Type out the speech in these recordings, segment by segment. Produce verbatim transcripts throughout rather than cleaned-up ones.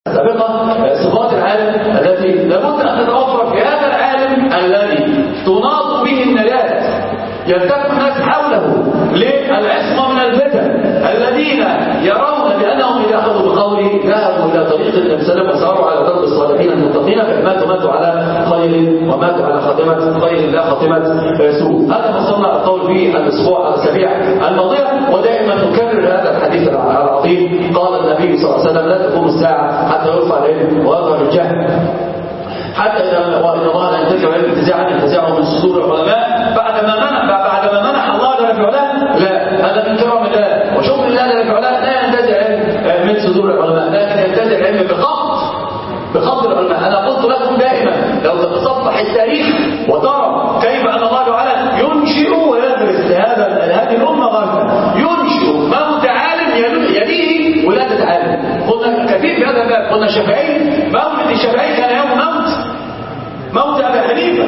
السابقة صفات العالم التي لابد أن تتوفر في هذا العالم الذي تناط به النجاة يلتف الناس حوله للعصمة من الفتن الذين يرون بأنهم إذا أخذوا بقوله ذهبوا إلى طريق السلف وساروا على درب الصالحين المتقين فماتوا ماتوا على خير وماتوا على خاتمة خير لا خاتمة سوء. هذا وصلنا القول في الأسبوع الأسابيع الماضية ودائما نكرر هذا الحديث العظيم. قال النبي صلى الله عليه وسلم لا تقوم الساعة حتى يرفع العلم ويظهر الجهل حتى إذا وإن الله لا ينتزع العلم انتزاعا ينتزعه من صدور العلماء بعدما منح بعدما منح الله جل في علاه. لا، هذا من كرم الله وشكر الله جل في علاه. لا ينتزع العلم من صدور العلماء لكن ينتزع العلم بقبض بقبض العلماء. أنا قلت لكم دائما لو تتصفح التاريخ وترى كيف أن الله تعالى ينشئ ويدرس هذا هذه الأمة غرفة ينشئ موت عالم يليه ولادة عالم. قلنا كثير في هذا الباب. قلنا الشافعي مولد الشافعي كان يوم موت موت أبي حنيفة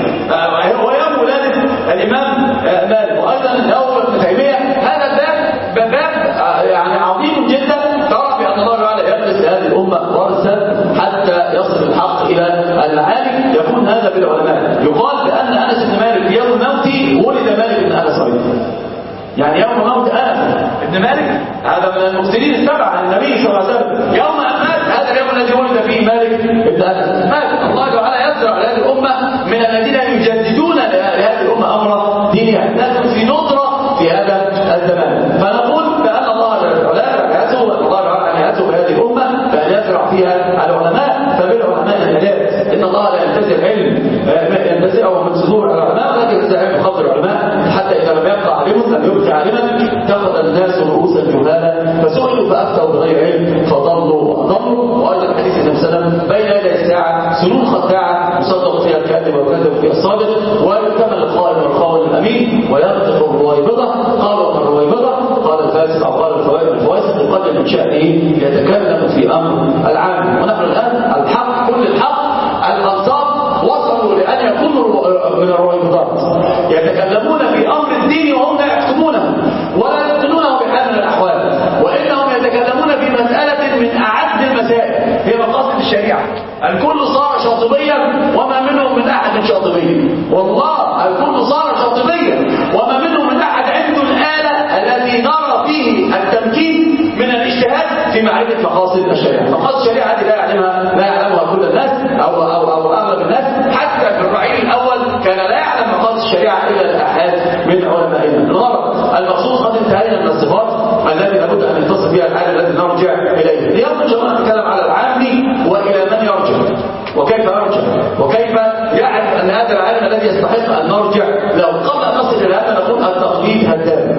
ويوم ولادة الإمام مالك وأيضا الأول ابن تيمية. هذا الباب باب يعني عظيم جدا. ترى بأن الله تعالى يدرس هذه الأمة ورثا حتى يصل الحق إلى العالم يكون هذا بالعلماء. يقال بأن أنس بن مالك يوم موته ولد مالك بن أنس أيضا. يعني يوم موت أنس بن مالك هذا من المفسرين السبعة عن النبي صلى الله عليه وسلم. يوم أن مات هذا اليوم الذي ولد فيه مالك بن أنس مات. الله تعالى يزرع لهذه الأمة من الذين يجددون لهذه الأمة أمر دينها. نحن في ندرة في هذا الزمان. فنقول بأن الله تعالى رعايته الله تعالى عنايته بهذه الأمة فأن يزرع فيها العلماء فبالعلماء النجاة. إن الله لا ينتزع علم ينتزعه من صدور العلماء ولكن ينتزع علم خاطر العلماء حتى إذا لم يبقى عالم لم يبقى عالما اتخذ الناس رؤوسا جهالا فسئلوا فأفتوا بغير علم فضلوا وأضلوا. وأيضا حديث النبي صلى الله عليه وسلم بين يدي الساعة سنون خداعة يصدق فيها الكاذب ويكذب فيها الصادق ويكتمل القائل والقول الأمين وينطق الرويبضة. قالوا من الرويبضة قال الفاسق أو قال الفواسق يقدم من شأنه يتكلم في أمر العام. ونحن الآن الحق كل الحق الأنصار وصلوا لأن يكونوا من الرويبضات يتكلمون في أمر الدين وهم لا يحكمونه ولا يبطلونه بحال من الأحوال وإنهم يتكلمون في مسألة من أعد المسائل هي مقاصد الشريعة. الكل صار شاطبيا وما منهم من أحد شاطبي. والله الكل صار شاطبيا وما منهم من أحد عنده الآلة التي نرى فيه التمكين من الاجتهاد في معرفة مقاصد الشريعة. مقاصد الشريعة هذه لا يعلمها لا يعلمها كل الناس أو أو أو أغلب الناس. حتى في الرعيل الأول كان لا يعلم مقاصد الشريعة إلا الأحد من علمائنا. الغرض المقصود قد انتهينا من الصفات التي لابد أن يتصل بها العالم الذي نرجع إليه. اليوم إن شاء الله نتكلم على العام وإلى من يرجع وكيف يرجع وكيف يعرف أن هذا العالم الذي يستحق أن نرجع له. قبل أن نصل إلى هذا نقول التقليد هدام.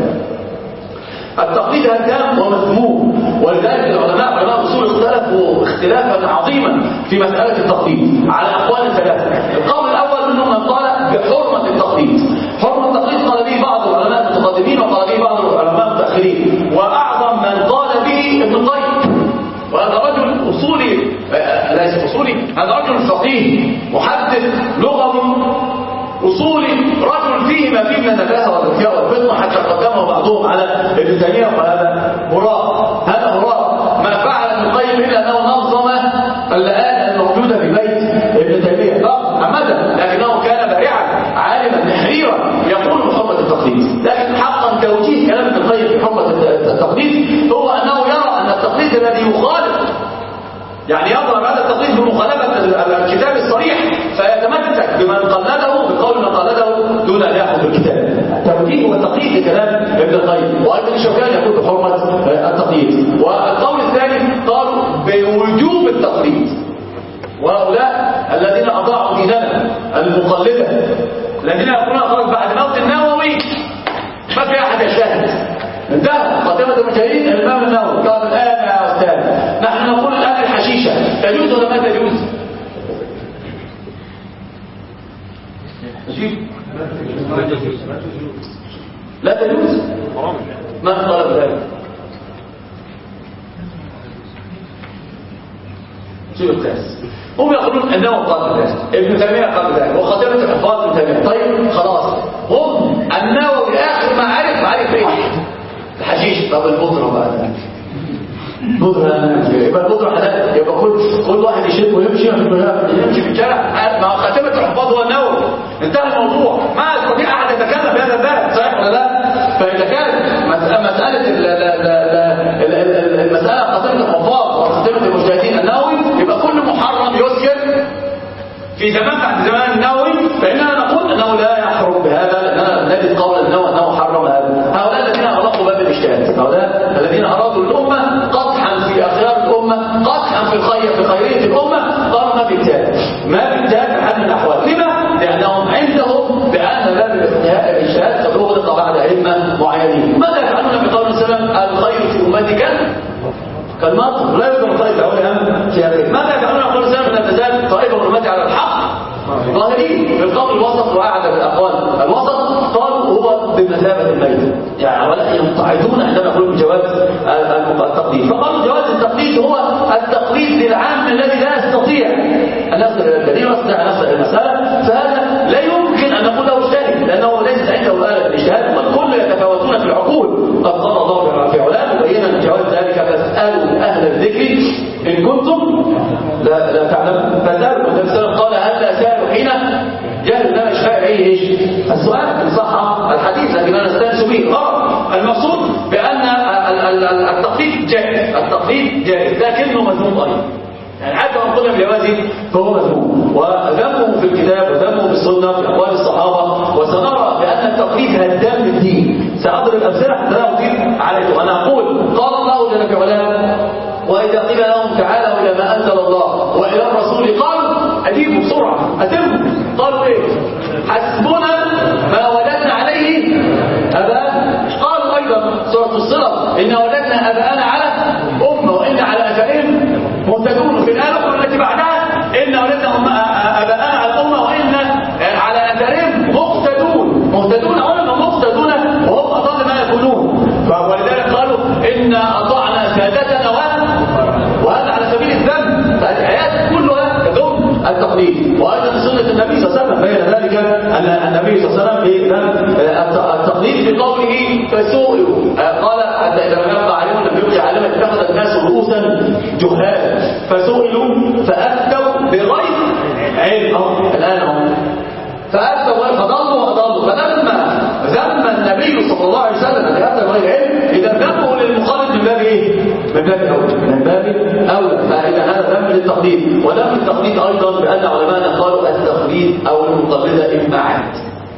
التقليد هدام ومذموم ولذلك العلماء علماء الأصول اختلفوا اختلافا عظيما في مسألة التقليد على أقوال ثلاثة. القول الأول منهم من قال بحرمة التقليد. حرمة التقليد قال به بعض العلماء المتقدمين وقال به بعض العلماء المتأخرين وأعظم من قال به ابن القيم. وهذا رجل أصولي ليس أصولي هذا رجل فقيه محدث لغوي أصولي رجل فيه ما فيه من النباهة والذكاء والفطنة حتى قدمه بعضهم على ابن تيمية وهذا هراء. هذا هراء ما فعل ابن القيم إلا أنه نظم اللآلئ الموجودة في بيت ابن تيمية عمدا لكنه كان بارعا عالما نحريرا يقول بحرمة التقليد. لكن حقا توجيه كلام ابن القيم في حرمة التقليد هو أنه يرى أن التقليد الذي يخالف يعني يضرب هذا التقليد بمخالفة الكتاب الصريح فيتمسك بمن قلده بقول من قلده دون أن يأخذ بالكتاب. توجيه وتقليد لكلام ابن القيم. وأيضا الشوكاني يقول بحرمة التقليد. والقول الثاني قالوا بوجوب التقليد. وهؤلاء الذين أضاعوا ديننا المقلدة الذين يقولون خرج بعد موت النووي ما في أحد يشاهد انتهى خاتمة المجاهدين الإمام النووي. قال الآن يا أستاذ نحن نقول الآن الحشيشة تجوز ولا ما تجوز؟ لا تجوز. ما طلب ذلك؟ شو القياس؟ هم يقولون انه قال ذلك ابن تيمية قال ذلك وخاتمة الحفاظ ابن تيمية. طيب خلاص هم النووي آخر ما عرف عرف ايه؟ الحشيش. طب البطرة بقى ذلك ندرة يبقى الندرة حلال، يبقى كل كل واحد يشرب ويمشي يمشي في الشارع. ما خاتمة الحفاظ هو النووي، انتهى الموضوع، ما يستطيع أحد يتكلم في هذا الباب، صحيح ولا لا؟ فإذا كانت مسألة المسألة خاتمة الحفاظ وخاتمة المجتهدين النووي، يبقى كل محرم يسكر في زمان بعد زمان النووي، فإننا نقول أنه لا يحرم بهذا، لأننا نجد قول النووي أنه حرم هذا. هؤلاء الذين أغلقوا باب الاجتهاد، هؤلاء الذين أرادوا الأمة قطحا في أخيار الأمة، قطحا في الخير في خيرية الأمة، قالوا ما باجتهاد، ما باجتهاد بحال من الأحوال. لما؟ لأنهم عندهم بأن باب الاجتهاد قد أغلق بعد أئمة معينين. ماذا يفعلون بقول السلام الخير في أمتك كالمطر لا يقدر الخير تعالى في هذه؟ ماذا يفعلون بقول السلام لا تزال طائفة من أمتي على الحق ظاهرين؟ بالقول الوسط وأعد بالأقوال الوسط قالوا هو بمثابة الميت، يعني ولا ينقعدون عندما يقولون بجواز التقليد. فقالوا جواز التقليد هو التقليد للعام الذي لا يستطيع أن يصل إلى الدليل ويستطيع أن يصل إلى المسألة، فهذا لا يمكن أن نقول له اجتهد، لأنه ليس عنده آلة الاجتهاد، والكل يتفاوتون في العقول. قد قال الله في علاه مبينا جواز ذلك، فاسألوا أهل الذكر إن كنتم لا, لا تعلمون. فسألوا النبي صلى الله عليه وسلم قال هل لا سألوا حين جهل لا مش فاهم ايه ايش السؤال ان صح الحديث، لكن انا استانس به غلط. المقصود بان التقليد جائز، التقليد جائز لكنه مذموم ايضا، يعني حتى وان قلنا بجوازه فهو مذموم، وذمه في الكتاب وذمه في السنه في اقوال الصحابه. وسنرى بان التقليد هدام للدين. ساضرب امثله حتى لا اطيل عليكم. انا اقول قال الله جل وعلا واذا قيل لهم تعالوا الى ما انزل الله والى الرسول قالوا اجيبوا بسرعه اتموا، قالوا ايه؟ حسبنا ما وجدنا عليه اباءنا. قالوا ايضا سوره الصلة ان وجدنا اباءنا على امه وان على اثارهم مهتدون. في الايه الاخرى التي بعدها ان وجدنا اباءنا على الامه وان على اثارهم مقتدون. مهتدون علما مقتدون وهم اضل ما يكونون. ولذلك قالوا ان اطعنا سادتنا وهذا على سبيل الذم. فالايات كلها تدل التقليد. وايضا سنه النبي صلى الله عليه وسلم بين ذلك ان النبي صلى الله عليه وسلم التقليد في قوله فسئلوا قال حتى اذا لم يبقى عليهم لم يبقي علما اتخذ الناس رؤوسا جهالا فسئلوا فافتوا بغير علم. الان هم فافتوا فضلوا واضلوا. فلما ذم النبي صلى الله عليه وسلم اللي افتى بغير علم، اذا ذمه للمخالف من باب ايه؟ من باب اولى، من باب اولى. فاذا هذا ذم للتقليد. وذم التقليد ايضا بان علماءنا قالوا التقليد او المقلده امعات.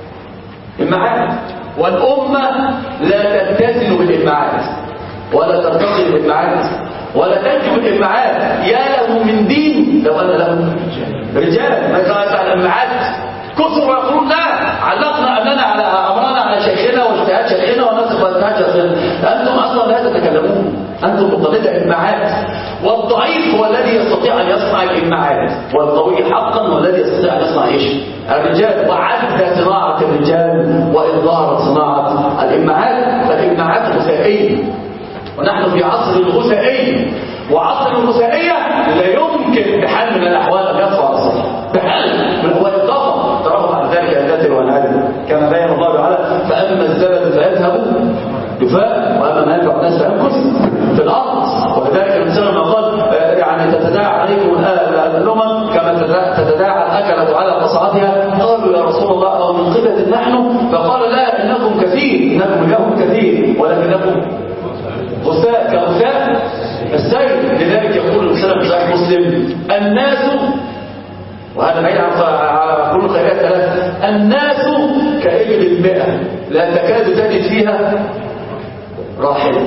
امعات، والامه لا تتزن بالامعات ولا ترتقي بالامعات ولا تنجو بالامعات. يا له من دين لو ان له رجال. ما كان الامعات كثر ويقولون لا علقنا أننا على أمرنا على شيخنا واجتهاد شيخنا ونسخ واجتهاد شيخنا. أنتم أصلا لا تتكلمون، أنتم مقلدة إمعات. والضعيف هو الذي يستطيع أن يصنع الإمعات، والقوي حقا هو الذي يستطيع أن يصنع إيش؟ الرجال. وعد صناعة الرجال وإن ظهرت صناعة الإمعات. فالإمعات غثائية، ونحن في عصر الغثائية، وعصر الغثائية لا يمكن بحال من الأحوال أن يطلع الصحيح بحال من هو الضغط. تراه عن ذلك الذات والعدل كما بين الله تعالى فأما الزبد فيذهب يفاء وأما ما ينفع الناس فيمكث في الأرض. ولذلك الإنسان ما قال يعني تتداعى عليكم الأمم كما تتداعى الأكلة على قصعتها. قالوا يا رسول الله أو من قلة نحن؟ فقال لا إنكم كثير، إنكم اليوم كثير ولكنكم غثاء كغثاء السيل. لذلك يقول الإنسان في صحيح مسلم الناس، وهذا بعيد على كل خيرات ثلاثة، الناس كإبل المئة لا تكاد تجد فيها راحلة.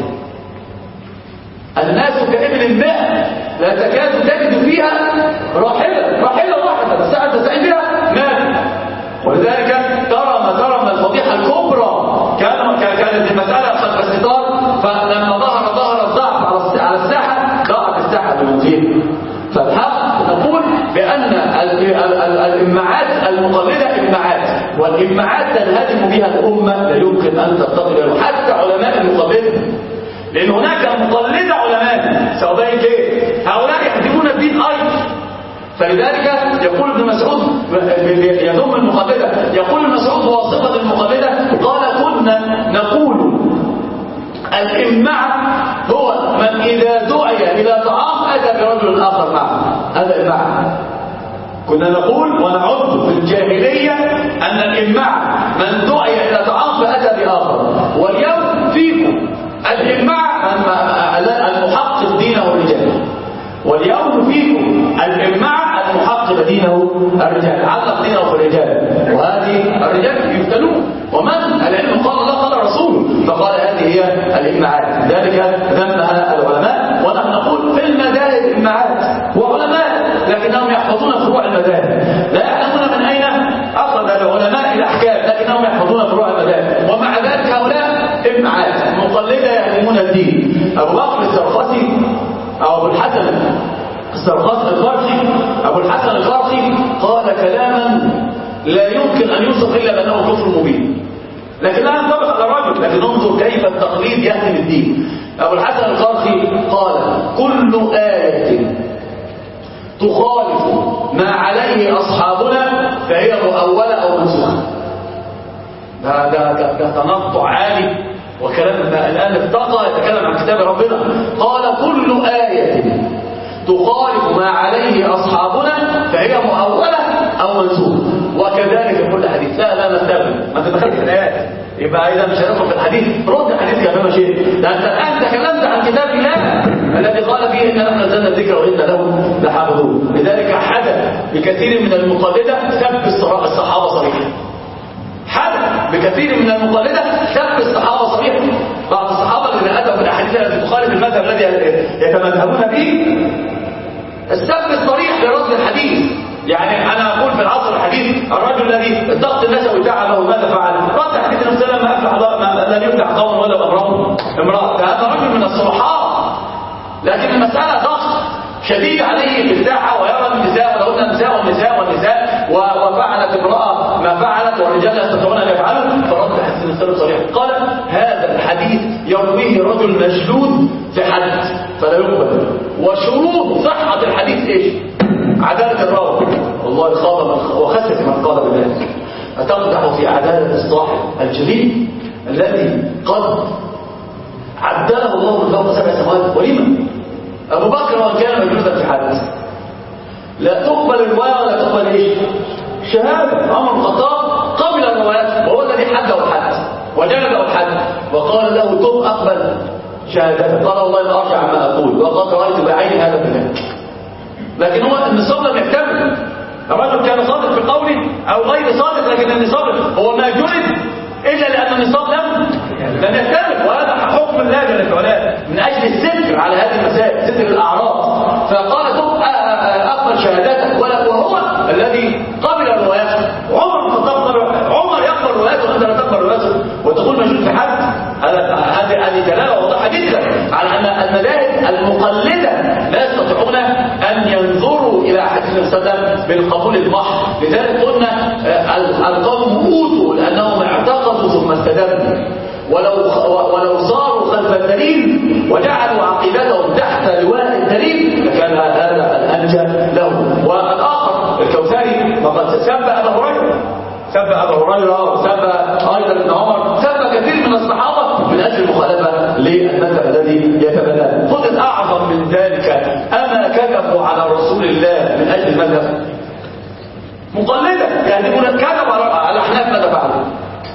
الناس كإبل المئة لا تكاد تجد فيها راحلة، راحلة واحدة بس أنت تستعين بها مال. ولذلك ترى ما ترى من الفضيحة الكبرى. كان كانت المسألة خلف الستار، فلما ظهر ظهر الضعف على الساحة ضاعت الساحة بمنزله. فالحق نقول بأن الإمعات المقلدة إمعات، والإمعات تنهدم بها الأمة لا يمكن أن ترتقي حتى علماء المقلدة. لأن هناك مقلدة علماء سأبين ليه هؤلاء يهدمون الدين أيضا. فلذلك يقول ابن مسعود يذم المقلدة، يقول ابن مسعود واصفة المقلدة قال كنا نقول الإمع هو من إذا دعي إلى طعام أتى برجل آخر معه، هذا المعنى. كنا نقول ونعد في الجاهلية أن الإماع من دعي إلى طعام فأتى بآخر، واليوم فيكم الإماع المحقق دينه الرجال، واليوم فيكم الإماع المحقق دينه الرجال، علق دينه في الرجال، وهذه الرجال يفتنون. ومن العلم قال الله قال رسوله، فقال هذه هي الإماعات، ذلك ذمها العلماء. ونحن نقول في المذاهب إماعات وعلماء، لكنهم يحفظون فروع المذاهب، لا يعلمون من أين أخذ العلماء الأحكام، لكنهم يحفظون فروع المذاهب. ومع ذلك هؤلاء إماعات مقلدة يعلمون الدين. أبو بكر السرخسي أو أبو الحسن السرخسي الخرشي أبو الحسن الخرشي قال كلاما لا يمكن أن يوصف إلا بأنه كفر مبين، لكن لا ينطبق على الرجل. لكن انظر كيف التقليد يهدم الدين. أبو الحسن الخرشي قال كل آية تخالف ما عليه أصحابنا فهي مؤولة أو منسوخة. ده ده ده, ده تنطع عالي، وكلام الآن افتقى يتكلم عن كتاب ربنا. قال كل آية تخالف ما عليه أصحابنا فهي مؤولة أو منسوخة، وكذلك كل حديث. لا لا نستغل، ما تدخلش في الآيات، يبقى إذا مش هندخل في الحديث. رد الحديث يا فما شيء، ده أنت الآن تكلمت عن كتاب الله الذي قال فيه إن نحن نزلنا الذكر وإنا له لحافظون. لذلك حدث بكثير من المقلدة سب الصحابة صريحا، حدث بكثير من المقلدة سب الصحابة صريحا. بعض الصحابة الذين أتوا بالأحاديث التي تخالف المذهب الذي يتمذهبون به، السب الصريح لرد الحديث. يعني أنا أقول في العصر الحديث الرجل الذي الضغط النسوي دعا له ماذا فعل؟ رد حديث النبي صلى الله عليه وسلم ما أفلح لن يفلح قوم ولا امرأة امرأة، فهذا رجل من الصلحاء. لكن المسألة ضغط شديد عليه في الساحة، ويرى النساء ولو أن النساء والنساء والنساء وفعلت امرأة ما فعلت والرجال لا يستطيعون أن يفعلوا، فرد حديث النبي صلى الله عليه وسلم قال هذا الحديث يرويه رجل مجلود في حد فلا يقبل. وشروط صحة الحديث ايش؟ عدالة الراوي. والله خاض وخسف من قال بذلك. أتقدح في عدالة الصاحب الجليل الذي قد عدله الله من فوق سبع سماوات. ولما أبو بكر وأن كان مجلودا في حد لا تقبل الرواية ولا تقبل ايش؟ شهادة. عمر بن الخطاب قبل الروايات وهو الذي حده الحد وجلده الحد، وقال له تب أقبل شهادته. قال والله لا أرجع ما أقول وقد رأيت بعيني هذا بذلك. لكن هو النصاب لم يحتمل. الرجل كان صادق في قوله أو غير صادق، لكن النصاب هو ما جلد إلا لأن النصاب لم لم يحتمل. وهذا حكم الله جل وعلا من أجل الستر على هذه المسائل، ستر الأعراض. فقال تب أقبل شهادتك، وهو الذي قبل الروايات. عمر بن الخطاب عمر يقبل رواياته وأنت لا تقبل رواياته وتقول مجلود في حد. هذه هذه دلاله واضحه جدا على ان المذاهب المقلده لا يستطيعون ان ينظروا الى حديث النبي صلى الله عليه وسلم بالقبول المحض. لذلك قلنا القوم اوتوا لانهم اعتقدوا ثم استدلوا، ولو ولو صاروا خلف الدليل وجعلوا عقيدتهم تحت لواء الدليل لكان هذا الانجى لهم. والاخر الكوثري وقد سب ابا هريره، سب ابا هريره وسب ايضا ابن عمر، سب كثير من الصحابه من اجل المخالفه للمذهب الذي يتبناه. خذ الاعظم من ذلك، اما كذبوا على رسول الله من اجل المذهب؟ مقلده يهدمون، كذبوا على الاحناف ماذا فعلوا؟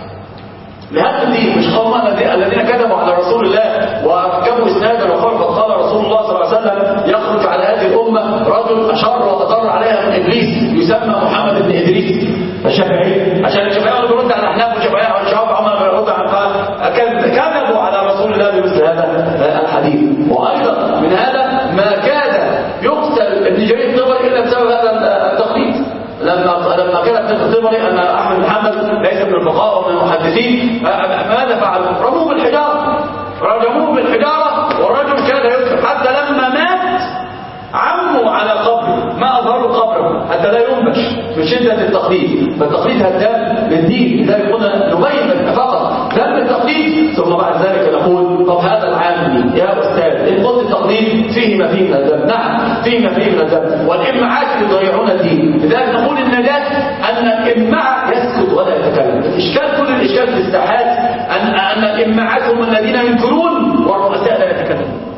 لهذا الدين مش قوم الذين كذبوا على رسول الله وركبوا اسنادا وقالوا قال رسول الله صلى الله عليه وسلم يخرج على هذه الامه رجل اشر واضر عليها من ابليس يسمى محمد بن ادريس الشافعي، عشان الشافعي اللي بيرد على الاحناف والشافعيه والشعب عمر بيرد على كذبوا على رسول الله بمثل هذا الحديث. وايضا من هذا ما كاد يقتل ابن جرير الطبري الا بسبب هذا التقليد. لما لما كان ابن الطبري ان احمد بن حنبل ليس من الفقهاء ومن المحدثين، ماذا فعلوا؟ رموه بالحجاره، رجموه بالحجاره، والرجل كاد يسكت حتى لما مات عموا على قبره، ما اظهروا قبره حتى لا ينبش من شده التقليد. فالتقليد هدام للدين. لذلك قلنا نبين فقط ذنب التقليد ثم بعد ذلك نقول طب هذا العام يا استاذ ان قلت التقليد فيه ما فيه من الذنب. نعم فيه ما فيه من الذنب، والامعات يضيعون الدين. لذلك نقول النجاة ان الامعة يسكت ولا يتكلم. الاشكال كل الاشكال في الاستحاات ان ان الامعات هم الذين ينكرون والرؤساء لا يتكلمون.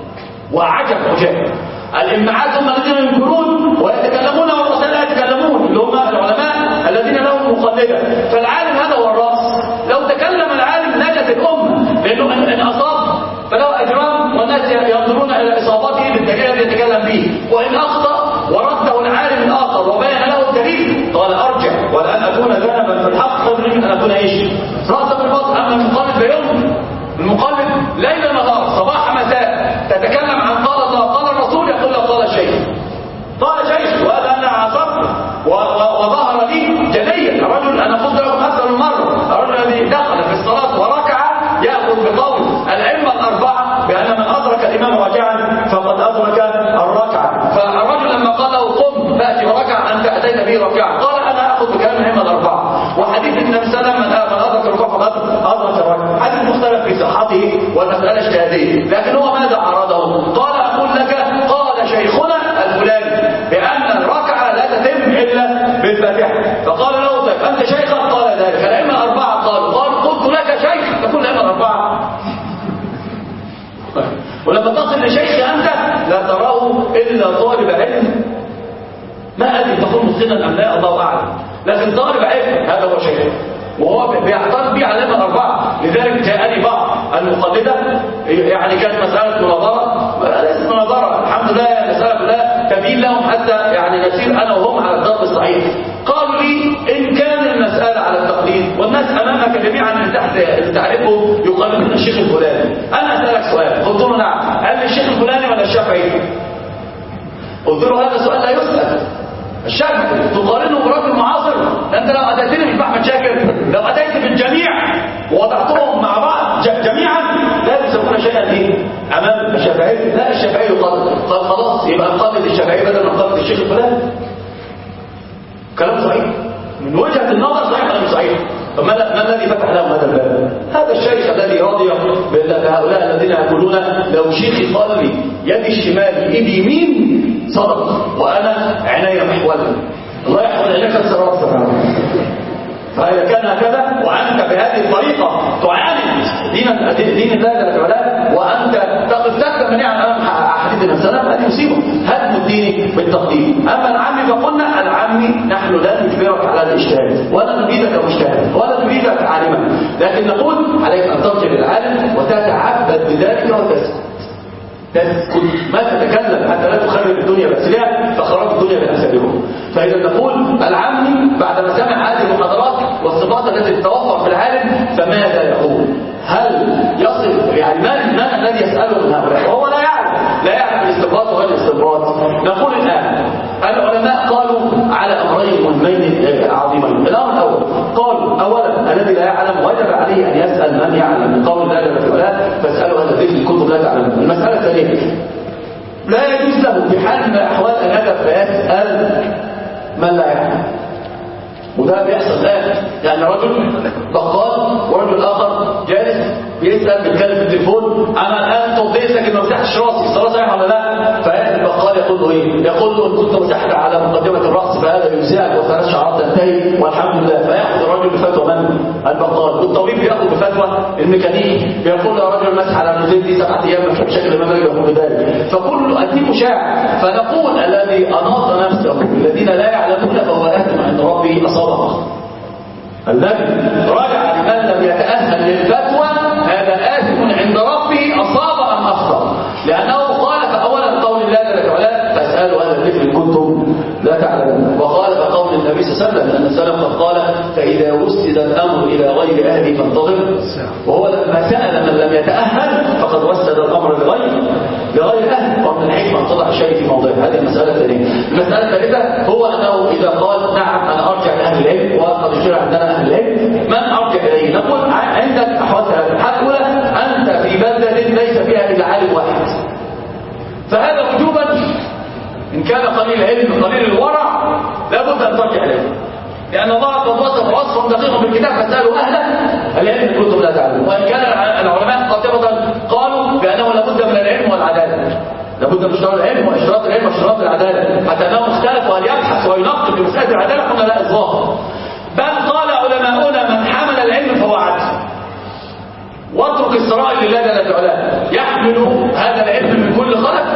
وعجب عجاب. الإمعات هم الذين ينكرون ويتكلمون والرسل لا يتكلمون، اللي هم العلماء الذين لهم مقلدة. فالعالم هذا هو الرأس. لو تكلم العالم نجت الأمة، لأنه إن أصاب فله أجران والناس ينظرون إلى إصابته بالدليل الذي يتكلم به، وإن أخطأ ورده العالم الآخر وبين له الدليل قال أرجع ولأن أكون ذنبا في الحق خير من أن أكون إيش؟ رأسا في الباطل. أما المقلد فيوم المقلد ليل نهار صباح مساء تتكلم عن قال الله قال الرسول، يقول له قال الشيخ قال شيخ وهذا أنا عصرت وظهر لي جليا. الرجل أنا قلت لكم أكثر من مرة، الرجل الذي دخل في الصلاة وركع يأخذ بقول الأئمة الأربعة بأن من أدرك الإمام راكعا فقد أدرك الركعة. فالرجل لما قال له قم فأتي وركع أنت أتيت به ركعا، قال أنا أخذ بكلام الأئمة الأربعة. وحديث النبي صلى الله عليه وسلم من أدرك الركوع فقد أدرك الركعة، حديث مختلف في صحته والمسألة اجتهادية، لكن هو ماذا عرضه؟ قال أقول لك قال شيخنا الفلاني بأن الركعة لا تتم إلا بالفاتحة. فقال له طيب أنت شيخا؟ قال ذلك. الأئمة الأربعة قالوا قال قلت لك شيخ، تقول الأئمة الأربعة. ولما تصل لشيخ أنت لا تراه إلا طالب علم، ما أدري تكون مسلما أم لا الله أعلم، لكن طالب علم هذا هو شيخ، وهو بيعترض به على الأئمة الأربعة. لذلك جاءني بعض المقلدة، يعني كانت مسألة مناظرة، ليست مناظرة الحمد لله، مسألة لا تبين لهم حتى يعني نسير أنا وهم على الضرب الصحيح. قالوا لي إن كان المسألة على التقليد والناس أمامك جميعا من تحت تعرفوا يقلدون الشيخ الفلاني، أنا أسألك سؤال، قلت له نعم، هل الشيخ الفلاني ولا الشافعي؟ قلت له هذا سؤال لا يسأل. الشافعي تقارنه برجل معاصر؟ أنت لو أتيتني بالبحث أحمد شاكر، لو أتيت بالجميع ووضعتهم مع بعض جميعا لا يسمون شيئا ايه امام الشافعي. لا، الشافعي يقلد، قال خلاص يبقى نقلد الشافعي بدل ما نقلد الشيخ الفلاني. كلام صحيح من وجهة النظر، صحيح ولا مش صحيح؟ طب ما الذي فتح لهم هذا الباب؟ هذا الشيخ الذي رضي بهؤلاء الذين يقولون لو شيخي قال لي يدي الشمال ايدي يمين صدق وانا عيني محوله، الله يحول عينك الصراط. فإذا كان هكذا وأنت بهذه الطريقة تعاند دين دين الله جل وعلا وأنت تقف تكتب منيعا أمام أحاديث النبي صلى الله عليه وسلم، هذه مصيبة. هدم الدين بالتقديم. أما العمي فقلنا العمي نحن لا نجبرك على الاجتهاد ولا نريدك مجتهدا ولا نريدك عالما، لكن نقول عليك أن ترجع للعالم وتتعبد بذلك وتسكت. تسكت ما تتكلم حتى لا تخرب الدنيا بأسرها فخرب الدنيا بأسرهم. فإذا نقول العامي بعدما سمع هذه المحاضرات والصفات التي تتوفر في العالم فماذا يقول؟ هل يصل يعني من من الذي يسأله من هؤلاء وهو لا يعلم لا يعلم الاستنباط وغير الاستنباط؟ نقول الآن العلماء قالوا على أمرين مهمين عظيمين. الأمر الأول قالوا أولا الذي لا يعلم وجب عليه أن يسأل من يعلم من قول الله جل وعلا فاسألوا أهل الذكر إن كنتم لا تعلمون. المسألة الثانية لا يجوز له في حال من الأحوال أن يذهب فيسأل من لا يعلم، وده بيحصل الآن. يعني رجل بقال ورجل آخر جالس بيسأل بيتكلم في التليفون أنا الآن توضيت لكن ما مسحتش راسي، الصلاة صحيحة ولا لا؟ فيأتي البقال يقول له إيه؟ يقول له إن كنت مسحت على مقدمة الرأس فهذا يجزئك وثلاث شعرات تنتهي والحمد لله. فيأخذ الرجل بفتوى من؟ البقال. والطبيب بيأخذ بفتوى الميكانيكي بيقول له الرجل مسح على الرجلين دي سبعة أيام ما فيش شكل ما يقول بذلك. فكل الدين شاع. فنقول الذي أناط نفسه الذين لا يعلمون فهو آثم عند ربه أصابه. الذي رجع لمن لم يتأهل للفتوى هذا آثم عند ربه أصاب أم أخطأ، لأنه خالف أولا قول الله جل وعلا فاسألوا أهل الذكر إن كنتم لا تعلمون، وخالف قول النبي صلى الله عليه وسلم لأن السلف قد قال فإذا وسد الأمر إلى غير أهله فانتظر، وهو لما سأل من لم يتأهل فقد وسد الأمر لغير لغير أهل. ومن الحكمة تضع الشيء في موضعه. هذه المسألة الثانية. المسألة الثالثة هو أنه إذا قال نعم أنا أرجع لأهل العلم وقد اشترى عندنا أهل العلم من أرجع إليه؟ نقول عندك أحوال ثلاثة. الحالة الأولى أنت في بلدة ليس فيها إلا عالم واحد، فهذا وجوبا إن كان قليل العلم قليل الورع لابد أن ترجع إليه، لأن الله قد وصف وصفا دقيقا في الكتاب فاسألوا أهل العلم إن كنتم لا تعلمون. وإن كان العلماء قاطبة قالوا بأنه لابد من العلم والعدالة، لابد من اشتراط العلم واشتراط العلم واشتراط العدالة، حتى أنهم اختلفوا هل يبحث وينقب في مسألة العدالة قلنا لا الظاهر، بل قال علماؤنا من حمل العلم فهو عدل واترك السرائر لله جل وعلا يحمل هذا العلم من كل خلق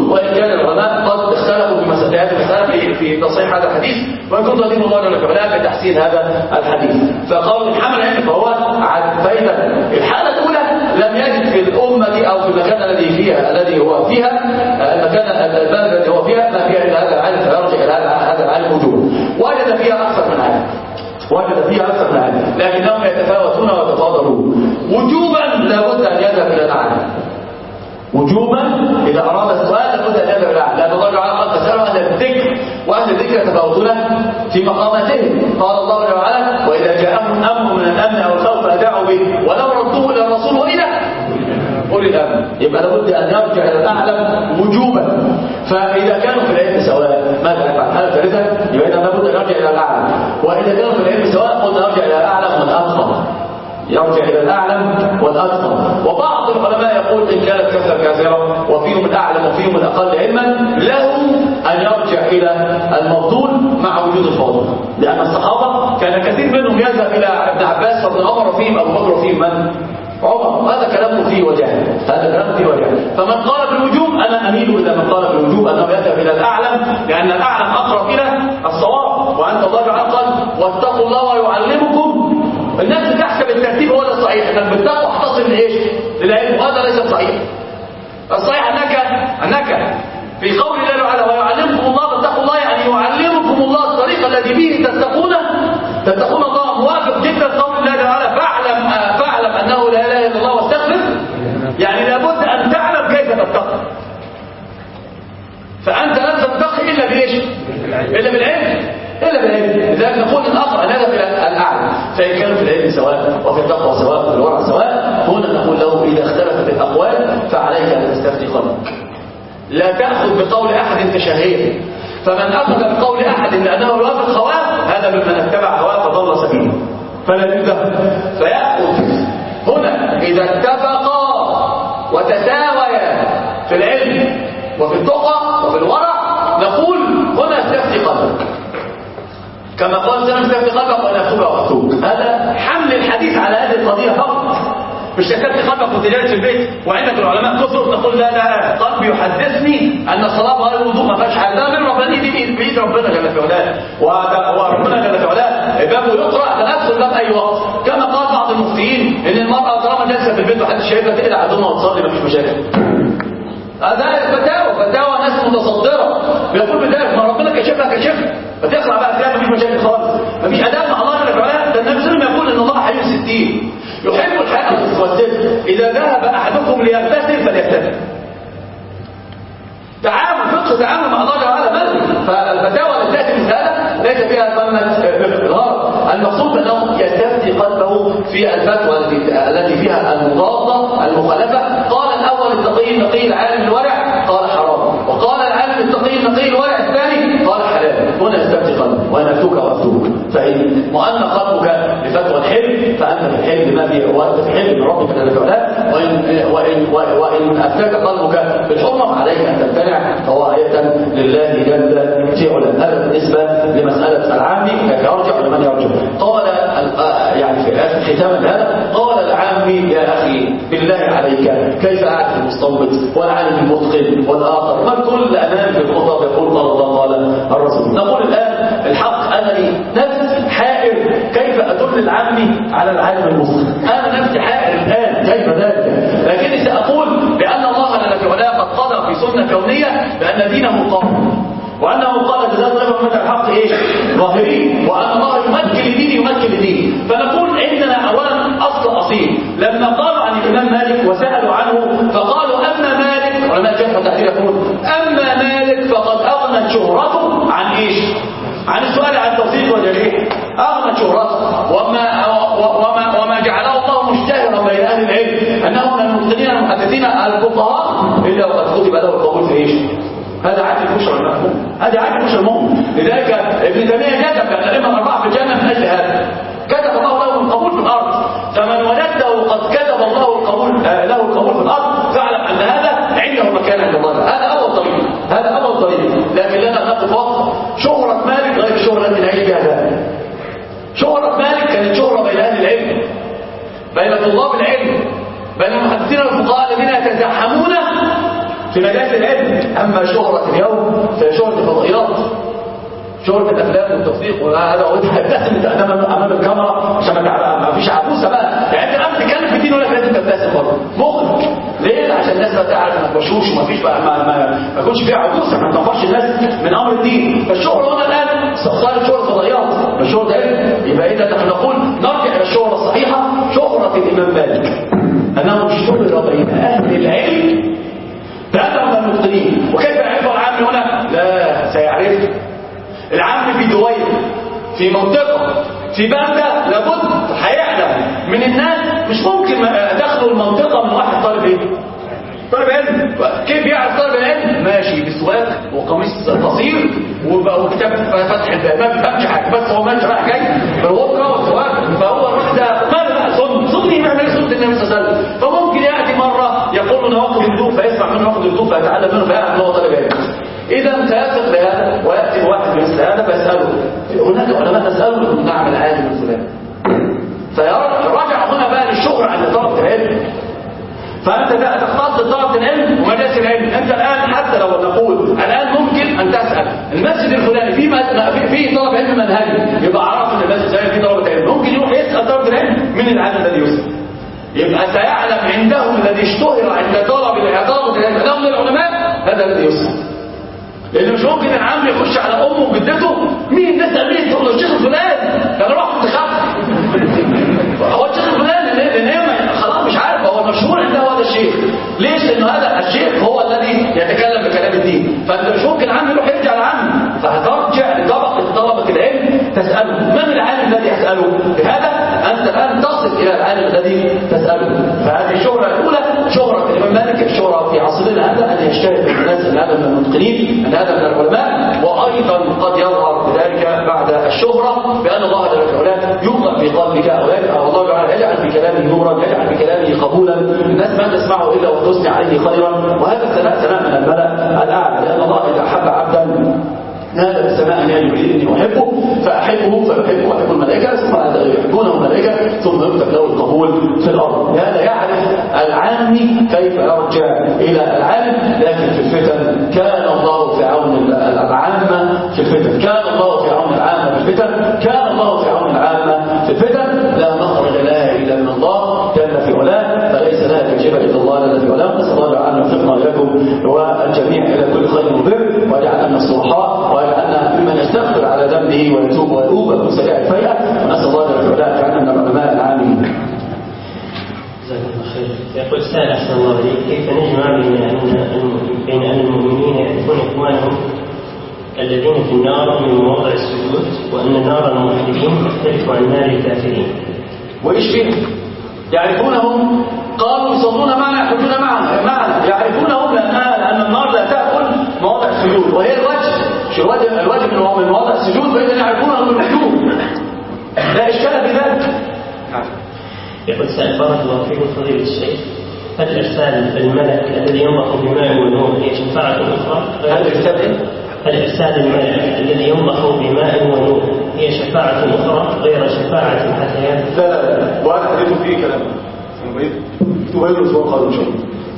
وإن كان العلماء قد اختلفوا في مسألة هذه المسألة في في تصحيح هذا الحديث، وإن كنت أدين الله جل وعلا بتحسين هذا الحديث. فقالوا الحمل علم فهو عن فإذا الحالة الأولى لم يجد في الأمة أو في المكان الذي فيها الذي هو فيها المكان البلد الذي هو فيها ما فيها إلا هذا العالم فيرجع إلى هذا العالم وجوبا. وجد فيها أكثر من عالم وجد فيها أكثر من عالم لكنهم يتفاوتون ويتفاضلون. وجوبا لابد أن يذهب إلى الأعلى، وجوبا إذا أراد السؤال لابد أن يذهب إلى الأعلى، لأن الله تعالى قد تسألوا أهل الذكر وأهل الذكر يتفاوتون في مقاماتهم. قال الله تعالى وإذا جاءهم أمر من الأمن أو الخوف أذاعوا به ولو ردوه إلى الرسول وإلى أولي الأمر. يبقى لابد أن يرجع إلى الأعلى وجوبا. فإذا كانوا في العلم سواء ماذا يفعل؟ الحالة الثالثة يبقى إذا لابد أن يرجع إلى الأعلى. وإذا كانوا في العلم سواء قلنا يرجع إلى الأعلى والأكثر، يرجع إلى الأعلم والأكثر. وبعض العلماء يقول إن كانت كثرة كثيرة وفيهم الأعلم وفيهم الأقل علما لهم أن يرجع إلى المفضول مع وجود الفاضل، لأن الصحابة كان كثير منهم يذهب إلى ابن عباس وابن عمر وفيهم أبو بكر وفيهم من؟ عمر. هذا كلامه فيه وجهه، هذا كلامه فيه وجهه. فمن قال بالوجوب أنا أميل إلى من قال بالوجوب أنه يذهب إلى الأعلم، لأن الأعلم أقرب إلى الصواب. وأنت الله تعالى قال واتقوا الله ويعلمكم. الناس بتحسب الترتيب هو الصحيح، انك بالتقوى احتصل لايش؟ للعلم، وهذا ليس صحيح. الصحيح انك انك في قول الله تعالى ويعلمكم الله فاتقوا الله، يعني يعلمكم الله الطريق الذي به تتقون تتقون الله. موافق جدا قول الله تعالى فاعلم فاعلم انه لا اله الا الله واستغفر، يعني لابد ان تعلم كيف تتقي. فانت لن تتقي الا بايش؟ الا بالعلم إلا بالعلم. لذلك نقول الأقرأ أن يذهب إلى الأعلى. فإن كانوا في العلم سواء وفي التقوى سواء وفي الورع سواء، هنا نقول له إذا اختلفت الأقوال فعليك أن تستفتي قلبك، لا تأخذ بقول أحد تشهيه. فمن أخذ بقول أحد لأنه يوافق هواه هذا ممن اتبع هواه فضل سبيله فلا يذهب. فيأخذ هنا إذا اتفقا وتساويا في العلم وفي التقى وفي الورع نقول هنا استفتي قلبك، كما قال سلام استفتي قلبك وأنا أكتبها وأكتبك. هذا حمل الحديث على هذه القضية فقط، مش تستفتي قلبك وانت جالس في البيت وعندك العلماء كثر تقول لا لا قلبي يحدثني أن الصلاة غير الوضوء ما فيهاش حاجة. ده من ربنا دي بإيد ربنا جل في علاه، وربنا جل في علاه بابه يقرأ تنفس باب أي وقت. كما قال بعض المفتيين إن المرأة طالما جالسة في البيت وحد شايفها تقلع عدونا وتصلي مفيش مشاكل. هذا فتاوى فتاوى ناس متصدرة بيقول بذلك ما ربنا كشفها كشفها فتقرأ بقى فيها مفيش مشاكل خالص، مفيش أداء مع الله جل في علاه. ده النبي صلى الله عليه وسلم يقول إن الله حي ستين يحب الحياة والستر، إذا ذهب أحدكم ليغتسل فليغتسل. تعامل فقه تعامل مع الله تعالى مالي. فالفتاوى التي تأتي مثل هذا ليس فيها ثمة الغرض. المقصود أنه يستفتي قلبه في الفتوى التي فيها المضادة المخالفة. قال الأول التقي النقي العالم الورع قال حرام، وقال العالم التقي النقي الورع الثاني قال حلال. هنا يستفتي قلبه وأنا أفتوك وأفتوك. فإن مؤمن قلبك بفتوى الحلم فأنت في الحلم ما فيه، وأنت في الحلم من ربك جل وعلا. وإن, وإن, وإن أفتاك قلبك بالحرمة فعليك أن تمتنع طواعية لله جل وعلا. هذا بالنسبة لمسألة العامي يرجع لمن يرجع. قال يعني في آخر ختام هذا قال العامي يا أخي بالله عليك كيف أعرف المستنبط والعالم المتقن والآخر ما كل أمام في الخطب يقول قال الله قال الرسول. نقول الآن الحق أنني نفسي حائر كيف أدل العامي على العالم المتقن. أنا نفسي حائر الآن كيف ذلك، لكني سأقول بأن الله جل وعلا قد قضى في سنة كونية بأن دينه قام، وأنه قال جزاء الله ومتى الحق إيه ظاهرين، وأن الله يمكن لدين يمكن لدين. فنقول عندنا أولا أصل أصيل. لما قالوا عن الإمام مالك وسألوا عنه فقالوا أما مالك، علماء الجرح والتعديل يقول أما مالك فقد أغنت شهرته عن إيش؟ عن السؤال عن التوثيق والجريح. أغنت شهرته وما, وما, وما جعله الله مشتهرا بين أهل العلم أنه من المتقنين المحدثين الفقهاء إلا وقد كتب له القبول في إيش؟ هذا عادي البشر المأمون، هذا عادي البشر المؤمن. لذلك ابن تيمية كتب بأن الأئمة الأربعة في الجنة من أجل هذا كتب الله له القبول في الأرض. فمن وجده قد كتب الله القبول له القبول في الأرض فاعلم أن هذا عنده مكان عند الله. هذا أول طريق، هذا أول طريق. لكن لنا نقف وقت شهرة مالك غير الشهرة التي نعيش بها الآن. شهرة مالك كانت شهرة بين أهل العلم، بين طلاب العلم، بين المحدثين والفقهاء الذين يتزاحمون في مجالس العلم. أما أما شهرة اليوم فهي شهرة الفضائيات، شهرة الأفلام والتصديق، وهذا هو تبتسم أمام أمام الكاميرا عشان ما فيش عبوسة بقى. يعني أنت قبل تتكلم في الدين ولا لازم تبتسم برضه مخرج ليه؟ عشان الناس بقى تعرف انك بشوش وما فيش بقى ما ما ما يكونش فيها عبوسة، ما تنفرش الناس من أمر الدين. فالشهرة هنا الآن صارت شهرة فضائيات، الشهرة ده يبقى إذا نحن نقول نرجع إلى الشهرة الصحيحة، شهرة الإمام مالك أنه اشتهر بين أهل العلم بأنهم المبطلين. وكيف يعرف العام هنا؟ لا سيعرف العام في دويل، في منطقة، في بلدة، لابد هيعلم من الناس. مش ممكن دخلوا المنطقة من واحد طالب ايه؟ طالب علم. كيف يعرف طالب العلم؟ ماشي بسواك وقميص قصير وكتاب فتح الباب، ما بيفهمش حاجة، بس هو ماشي رايح جاي بالغرفة والسواك، فهو الراجل ده ماذا بقى سن سني ما يعمل سنة النبي صلى الله عليه وسلم. فممكن يأتي مرة يقول له نواقض الوضوء فيسمع منه نواقض الوضوء فيتعلم منه فيعرف ان هو طالب علم. إذا سيثق بهذا ويأتي بواحد مثل هذا فيسأله، هناك علماء تسأله نعم العالم الفلاني، فيرجع هنا بقى للشهرة عند طلبة العلم. فأنت تختص طلبة العلم ومجالس العلم. أنت الآن حتى لو نقول الآن ممكن أن تسأل المسجد الفلاني في في طلب علم منهجي، يبقى عرف أن المسجد الفلاني في طلبة علم، ممكن يروح يسأل طلبة العلم من العالم الذي يسأل، يبقى سيعلم عندهم الذي اشتهر عند طلب طلبة العلم أنهم من العلماء هذا الذي يسأل. لأن مش ممكن العم يخش على أمه وجدته مين نسأل مين تقول له الشيخ الفلاني، كان راح انتخاب هو الشيخ الفلاني لأن هي خلاص مش عارف هو مشهور عنده هذا الشيخ. ليش؟ لأنه هذا الشيخ هو الذي يتكلم بكلام الدين. فأنت مش ممكن العم يروح يرجع للعم، فهترجع لطبقة طلبة العلم تسأله من العالم الذي يسأله. بهذا أنت الآن تصل إلى العالم الذي تسأله. فهذه الشهرة الأولى شهرة الإمام مالك، الشهرة في عصرنا هذا أن يشتهر الناس أن هذا من المتقنين، أن هذا من العلماء. وأيضا قد يظهر بذلك بعد الشهرة بأن الله جل وعلا يوقع في قلبك أو الله تعالى يجعل بكلامه نورا، يجعل بكلامه قبولا، الناس ما تسمعه إلا وتثني عليه خيرا. وهذا ثناء ثناء من الملأ الأعلى، لأن الله إذا أحب عبدا نادى بالسماء أن يريد إني أحبه فأحبه فيحبه وأحب الملائكة ثم يحبونه الملائكة ثم يكتب له القبول في الأرض. هذا يعرف العامي كيف يرجع إلى العالم. لكن في الفتن كان الله في عون العامة في الفتن، كان الله في عون العامة في الفتن، كان الله في عون العامة في الفتن. لا مخرج لها إلا من الله جل في علاه، فليس لها كاشفة إلا الله جل في علاه. نسأل الله أن يوفقنا وإياكم والجميع إلى كل خير وبر، ويجعلنا الصلحاء، ويجعلنا ممن يستغفر على ذنبه ويتوب ويؤوب ويكون سريع الفيئة. ونسأل الله جل في علاه أن يجعلنا من العلماء العاملين. جزاكم الله خير. يقول السائل أحسن الله عليك، كيف نجمع بين أن بين أن المؤمنين يعرفون إخوانهم الذين في النار من مواضع السجود، وأن نار الموحدين تختلف عن نار الكافرين؟ وإيش فيه؟ يعرفونهم، قالوا يصلون معنا يحجون معنا معنا يعرفونهم لأن النار لا تأكل مواضع السجود، وهي الوجه شو الوجه الوجه من مواضع السجود، فإذا يعرفونهم بالوجوه، لا إشكال في ذلك. يقول سائل بارك الله فيكم فضيلة الشيخ، هل إرسال الملك الذي ينضح بماء ونور هي شفاعة أخرى؟ هل إرسال هل إرسال الملك الذي ينضح بماء ونور هي شفاعة أخرى غير شفاعة الحياة؟ لا لا لا، وأنا حديث فيه كلام تغير سوى قالوا شيء.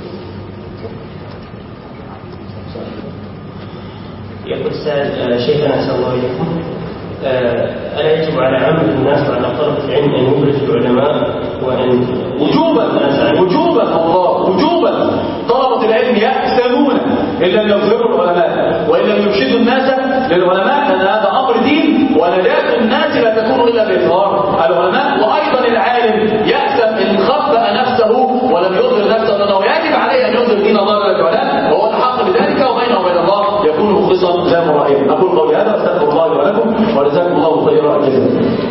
يقول سائل شيخنا أحسن الله إليكم، ألا يجب على عامة الناس وعلى طلبة العلم أن يبرزوا العلماء وأن وجوبا وجوبا الله وجوبا طلبة العلم يأثمون إن لم يظهروا العلماء وإن لم يرشدوا الناس للعلماء، لأن هذا أمر دين ونجاة الناس لا تكون إلا بإظهار العلماء. وأيضا العالم يأثم إن خبأ نفسه ولم يظهر نفسه، لأنه يجب عليه أن يظهر دين الله جل وعلا وهو الحق بذلك، وبينه وبين الله يكون مخلصا لا مرائيا. أقول قولي هذا واستغفر الله لي ولكم وجزاكم الله خيرا جزاء.